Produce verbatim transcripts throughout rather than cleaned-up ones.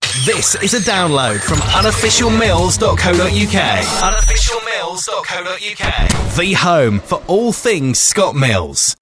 This is a download from unofficial mills dot co dot uk. unofficial mills dot co dot uk. The home for all things Scott Mills.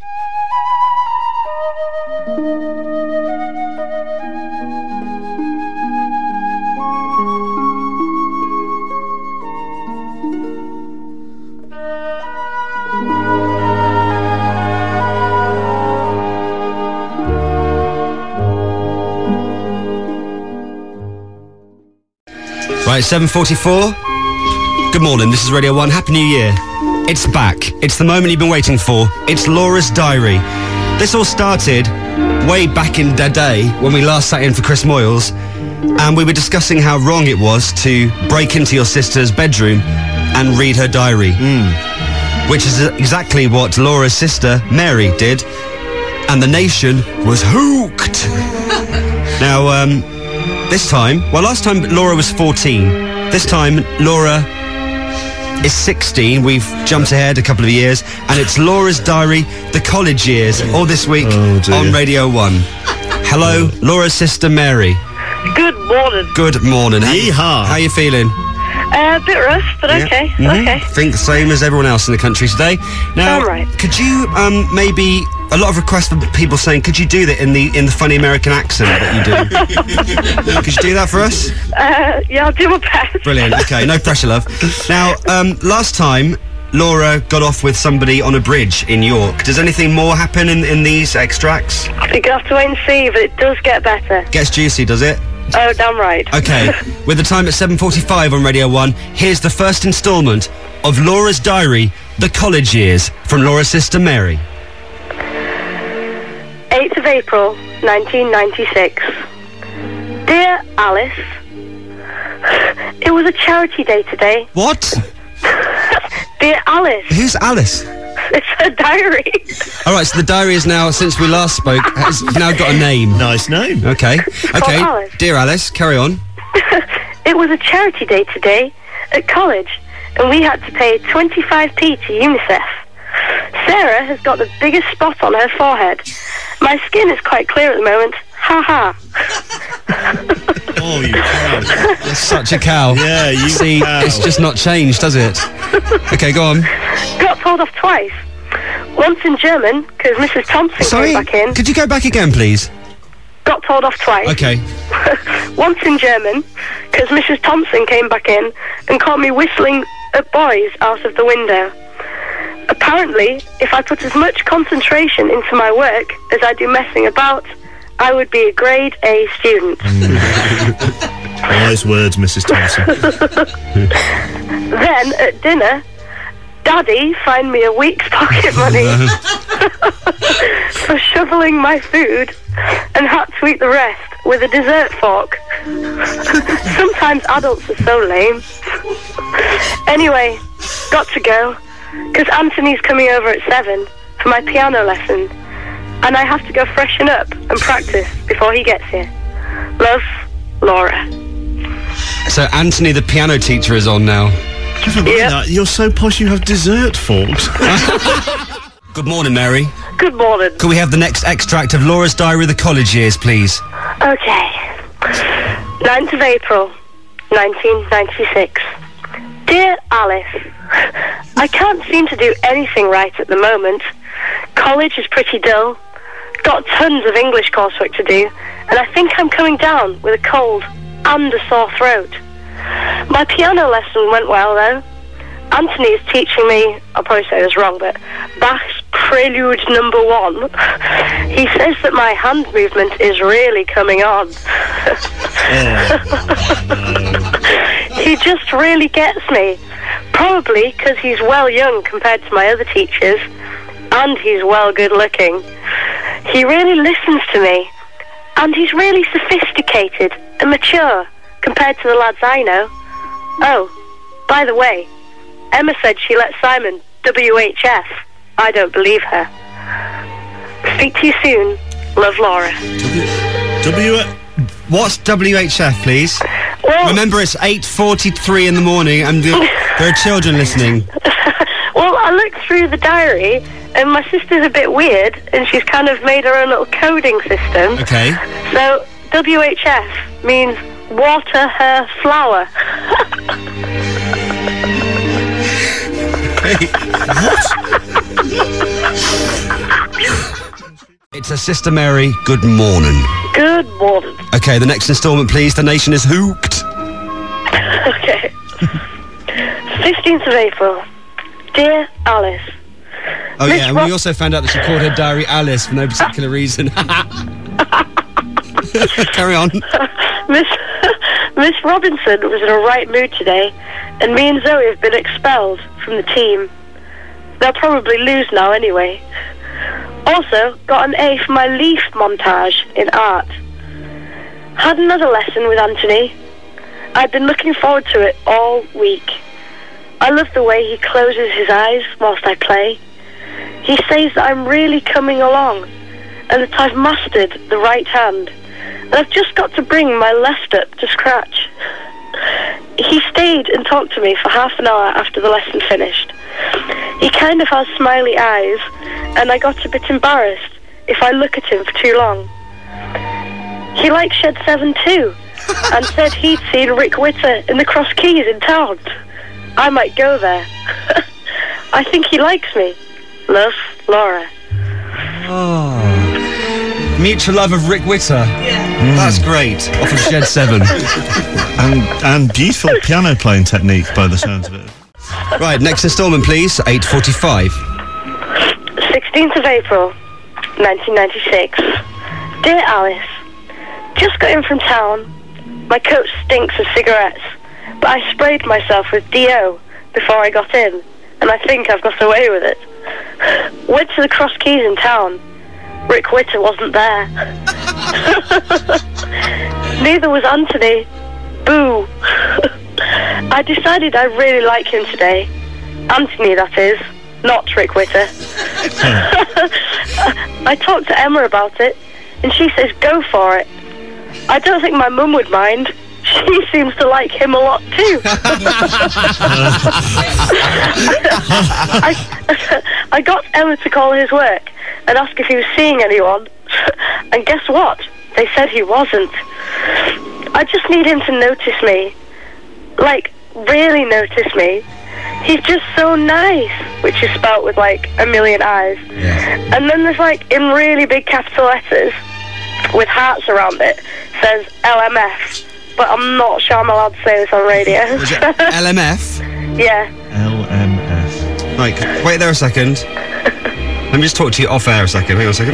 Right, seven forty-four. Good morning, this is Radio one. Happy New Year. It's back. It's the moment you've been waiting for. It's Laura's Diary. This all started way back in the day when we last sat in for Chris Moyles, and we were discussing how wrong it was to break into your sister's bedroom and read her diary. Mm. Which is exactly what Laura's sister, Mary, did. And the nation was hooked. Now, um... this time, well, last time Laura was fourteen. This time, Laura is sixteen. We've jumped ahead a couple of years, and it's Laura's Diary, the college years, all this week oh, on Radio one. Hello, Laura's sister Mary. Good morning. Good morning. Yeehaw. How are you feeling? Uh, a bit rough, but yeah. okay. Mm-hmm. Okay. I think the same as everyone else in the country today. Now, all right. Could you um, maybe... a lot of requests from people saying, could you do that in the in the funny American accent that you do? Could you do that for us? Uh, yeah, I'll do my best. Brilliant. Okay, no pressure, love. Now, um, last time, Laura got off with somebody on a bridge in York. Does anything more happen in, in these extracts? I think I'll have to wait and see, but it does get better. Gets juicy, does it? Oh, damn right. Okay, with the time at seven forty-five on Radio one, here's the first instalment of Laura's Diary, The College Years, from Laura's sister Mary. eighth of April, nineteen ninety-six. Dear Alice, it was a charity day today. What? Dear Alice. Who's Alice? It's her diary. All right, so the diary is now, since we last spoke, has now got a name. Nice name. Okay. Okay. Alice. Dear Alice, carry on. It was a charity day today at college, and we had to pay twenty-five p to UNICEF. Sarah has got the biggest spot on her forehead. My skin is quite clear at the moment. Ha ha. Oh, you cow. You're such a cow. Yeah, you See, cow. it's just not changed, does it? Okay, go on. Got told off twice. Once in German, because Missus Thompson Sorry, came back in. could you go back again, please? Got told off twice. Okay. Once in German, because Missus Thompson came back in and caught me whistling at boys out of the window. Apparently, if I put as much concentration into my work as I do messing about, I would be a grade A student. Wise words, Missus Thompson. Then, at dinner, Daddy fined me a week's pocket money for shoveling my food and had to eat the rest with a dessert fork. Sometimes adults are so lame. Anyway, got to go. Because Anthony's coming over at seven for my piano lesson, and I have to go freshen up and practice before he gets here. Love, Laura. So Anthony, the piano teacher, is on now. Yeah. That. You're so posh you have dessert forks. Good morning, Mary. Good morning. Could we have the next extract of Laura's Diary, The College Years, please? Okay. ninth of April, nineteen ninety-six. Dear Alice, I can't seem to do anything right at the moment. College is pretty dull. Got tons of English coursework to do, and I think I'm coming down with a cold and a sore throat. My piano lesson went well, though. Anthony is teaching me, I'll probably say this wrong, but Bach's Prelude Number One. He says that my hand movement is really coming on. Oh, He just really gets me. Probably because he's well young compared to my other teachers, and he's well good looking. He really listens to me, and he's really sophisticated and mature compared to the lads I know. Oh, by the way, Emma said she let Simon W H F. I don't believe her. Speak to you soon. Love, Laura. W... w- What's W H F, please? Well, Remember, it's eight forty-three in the morning, and there are children listening. well, I looked through the diary, and my sister's a bit weird, and she's kind of made her own little coding system. Okay. So, W H F means water her flower. It's a Sister Mary, good morning. Good morning. Okay, the next instalment, please. The nation is hooked. Okay. fifteenth of April. Dear Alice. Oh, Miss yeah, and Ro- we also found out that she called her diary Alice for no particular reason. Carry on. Miss Miss Robinson was in a right mood today, and me and Zoe have been expelled from the team. They'll probably lose now anyway. Also, got an A for my leaf montage in art. Had another lesson with Anthony. I've been looking forward to it all week. I love the way he closes his eyes whilst I play. He says that I'm really coming along, and that I've mastered the right hand, and I've just got to bring my left up to scratch. He stayed and talked to me for half an hour after the lesson finished. He kind of has smiley eyes, and I got a bit embarrassed if I look at him for too long. He likes Shed seven too, and said he'd seen Rick Witter in the Cross Keys in town. I might go there. I think he likes me. Love, Laura. Oh. Mutual love of Rick Witter. Yeah. Mm. That's great. Off of Shed seven. and, and beautiful piano playing technique by the sounds of it. Right, next instalment, please. eight forty-five. sixteenth of April, nineteen ninety-six. Dear Alice, just got in from town. My coat stinks of cigarettes, but I sprayed myself with D O before I got in, and I think I've got away with it. Went to the Cross Keys in town. Rick Witter wasn't there. Neither was Anthony. Boo. I decided I really like him today. Anthony, that is, not Rick Witter. I talked to Emma about it, and she says go for it. I don't think my mum would mind. She seems to like him a lot too. I, I got Emma to call his work and ask if he was seeing anyone, and guess what? They said he wasn't. I just need him to notice me. Like, really notice me. He's just so nice, which is spelt with like a million eyes. Yeah. And then there's like, in really big capital letters, with hearts around it, says L M F. But I'm not sure I'm allowed to say this on radio. Was it L M F? Yeah. L M F. Right, wait there a second. Let me just talk to you off air a second. Hang on a second.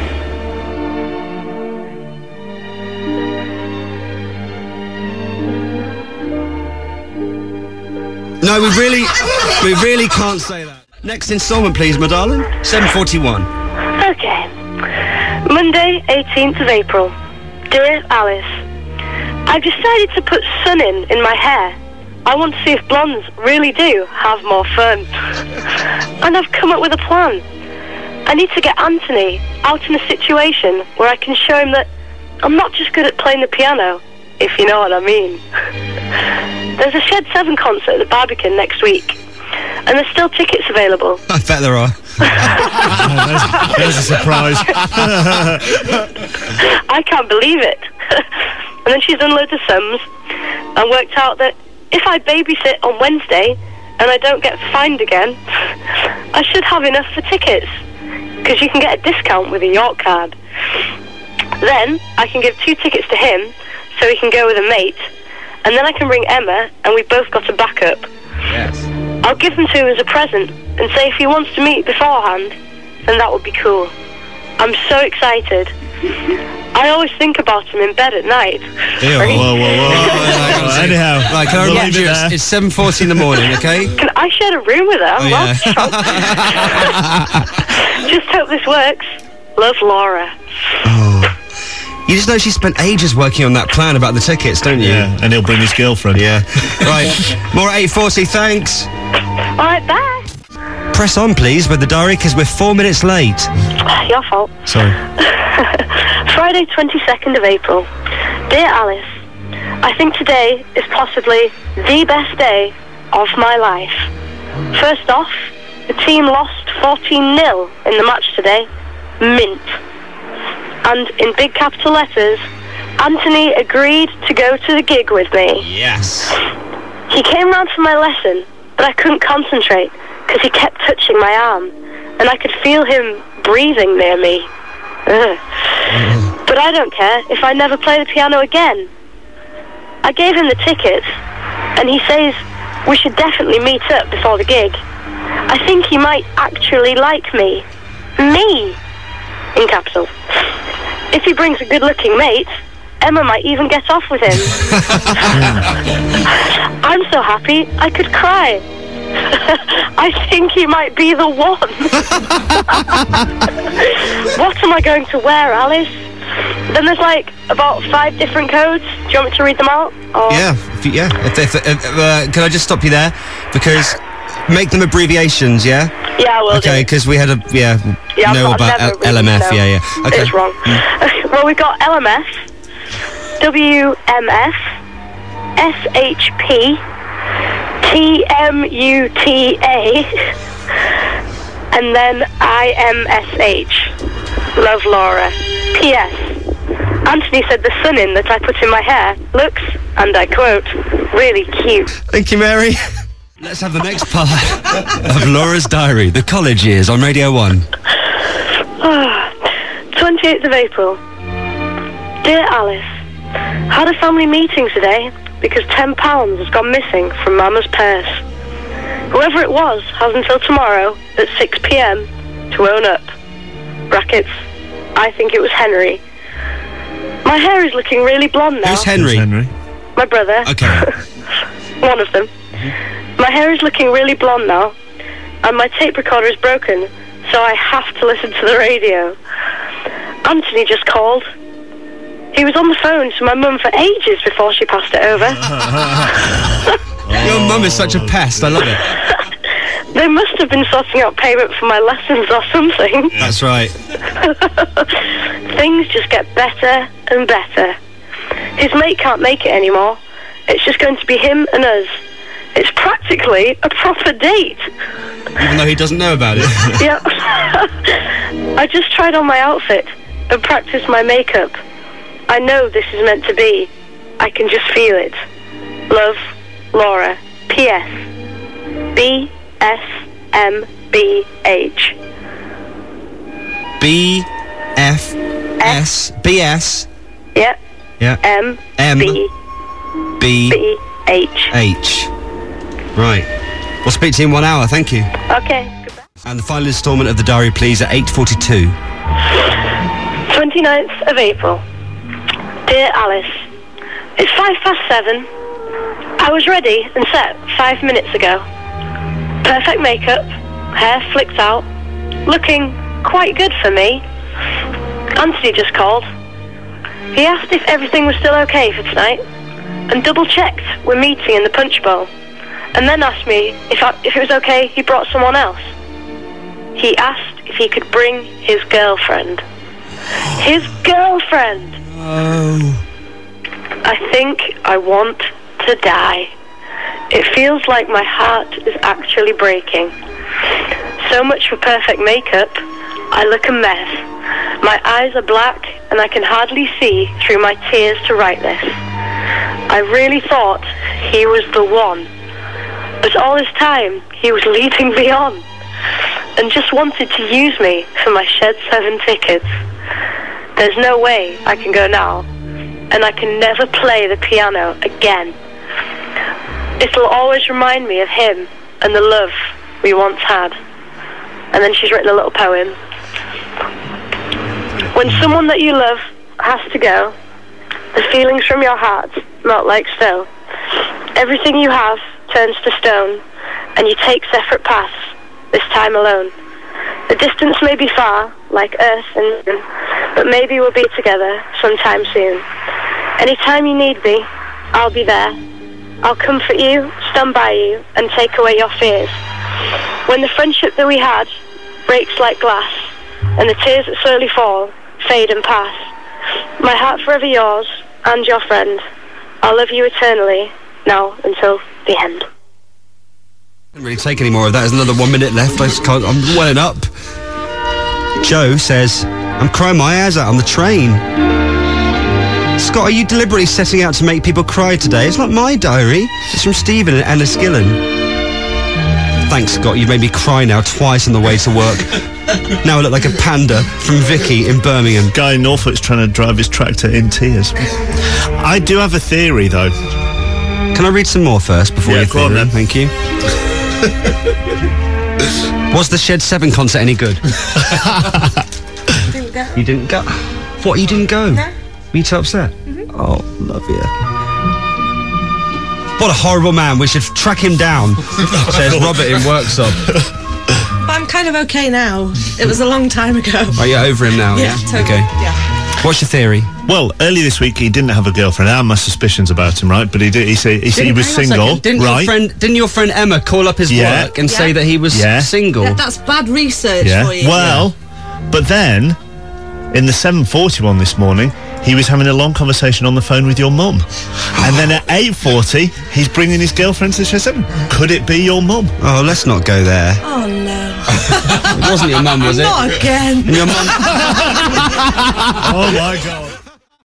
No, we really, we really can't say that. Next instalment, please, my darling. seven forty-one. Okay. Monday, eighteenth of April. Dear Alice, I've decided to put sun in in my hair. I want to see if blondes really do have more fun. And I've come up with a plan. I need to get Anthony out in a situation where I can show him that I'm not just good at playing the piano, if you know what I mean. There's a Shed seven concert at the Barbican next week, and there's still tickets available. I bet there are. oh, there's, there's a surprise. I can't believe it. And then she's done loads of sums and worked out that if I babysit on Wednesday and I don't get fined again, I should have enough for tickets, because you can get a discount with a York card. Then I can give two tickets to him so he can go with a mate, and then I can bring Emma and we both got a backup. Yes. I'll give them to him as a present and say if he wants to meet beforehand, then that would be cool. I'm so excited. I always think about him in bed at night. Ew, whoa, whoa, whoa. whoa. Anyhow, right, can I we'll remind you, it's, it's seven forty in the morning, okay? Can I share a room with her? Oh, yeah. Just hope this works. Love, Laura. Oh. You just know she spent ages working on that plan about the tickets, don't you? Yeah, and he'll bring his girlfriend. Yeah. Right, more at eight forty, thanks. All right, bye. Press on, please, with the diary, because we're four minutes late. Your fault. Sorry. Friday, twenty-second of April. Dear Alice, I think today is possibly the best day of my life. First off, the team lost fourteen nil in the match today. Mint. And in big capital letters, Anthony agreed to go to the gig with me. Yes. He came round for my lesson, but I couldn't concentrate because he kept touching my arm, and I could feel him breathing near me. Ugh. Mm. But I don't care if I never play the piano again. I gave him the tickets, and he says we should definitely meet up before the gig. I think he might actually like me. Me! In capitals. If he brings a good-looking mate, Emma might even get off with him. I'm so happy I could cry. I think he might be the one. What am I going to wear, Alice? Then there's like about five different codes. Do you want me to read them out? Or? Yeah, if you, yeah. If, if, if, uh, can I just stop you there? Because make them abbreviations, yeah? Yeah, I will. Okay, because we had a, yeah, yeah know I've about L- L M F, yeah, yeah. Okay. It's wrong. Mm. Well, we've got L M F, W M F, S H P, T M U T A, and then I M S H. Love, Laura. P S. Anthony said the sun-in that I put in my hair looks, and I quote, really cute. Thank you, Mary. Let's have the next part of Laura's Diary, the college years on Radio one. twenty-eighth of April. Dear Alice, had a family meeting today because ten pounds has gone missing from Mama's purse. Whoever it was has until tomorrow at six p.m. to own up. Brackets, I think it was Henry. My hair is looking really blonde now. Who's Henry? Who's Henry? My brother. Okay. One of them. Mm-hmm. My hair is looking really blonde now, and my tape recorder is broken, so I have to listen to the radio. Anthony just called. He was on the phone to my mum for ages before she passed it over. Your mum is such a pest, I love it. They must have been sorting out payment for my lessons or something. That's right. Things just get better and better. His mate can't make it anymore. It's just going to be him and us. It's practically a proper date. Even though he doesn't know about it. Yep. I just tried on my outfit and practiced my makeup. I know this is meant to be. I can just feel it. Love, Laura. P S. B S M B H. B F S B S. Yep. Yeah. M M B B B H. H. Right. We'll speak to you in one hour, thank you. Okay. Goodbye. And the final instalment of the diary, please, at eight forty-two. twenty-ninth of April. Dear Alice, it's five past seven. I was ready and set five minutes ago. Perfect makeup, hair flicked out, looking quite good for me. Anthony just called. He asked if everything was still okay for tonight, and double-checked we're meeting in the Punch Bowl, and then asked me if, I, if it was okay he brought someone else. He asked if he could bring his girlfriend. His girlfriend! Oh. I think I want to die. It feels like my heart is actually breaking. So much for perfect makeup. I look a mess. My eyes are black and I can hardly see through my tears to write this. I really thought he was the one. But all this time, he was leading me on and just wanted to use me for my Shed seven tickets. There's no way I can go now, and I can never play the piano again. It'll always remind me of him and the love we once had. And then she's written a little poem. When someone that you love has to go, the feelings from your heart melt like snow. Everything you have turns to stone, and you take separate paths, this time alone. The distance may be far, like earth and moon, but maybe we'll be together sometime soon. Anytime you need me, I'll be there. I'll comfort you, stand by you, and take away your fears. When the friendship that we had breaks like glass, and the tears that slowly fall fade and pass, my heart forever yours and your friend. I'll love you eternally, now until the end. I can't really take any more of that. There's another one minute left. I just can't. I'm welling up. Joe says, I'm crying my eyes out on the train. Scott, are you deliberately setting out to make people cry today? It's not my diary. It's from Stephen and Enniskillen. Thanks, Scott. You made me cry now twice on the way to work. Now I look like a panda from Vicky in Birmingham. Guy in Norfolk's trying to drive his tractor in tears. I do have a theory, though. Can I read some more first before Yeah, you go on then. Thank you. Was the Shed seven concert any good? Didn't go. You didn't go? What, you didn't go? No. Were you too upset? Mm-hmm. Oh, love you. What a horrible man. We should track him down, says Robert in Worksop. But I'm kind of okay now. It was a long time ago. Are you over him now? Yeah, totally. Okay. Yeah. What's your theory? Well, earlier this week he didn't have a girlfriend. I have my suspicions about him, right? But he did. He said he, said he was Hang on a single, second. Didn't right? Your friend, didn't your friend Emma call up his Yeah. work and Yeah. say that he was Yeah. single? Yeah, that's bad research Yeah. for you. Well, but then in the seven forty-one this morning, he was having a long conversation on the phone with your mum, and then at eight forty, he's bringing his girlfriend to the show seven. Could it be your mum? Oh, let's not go there. Oh no. It wasn't your mum, was it? Not again. And your mum. Oh my God.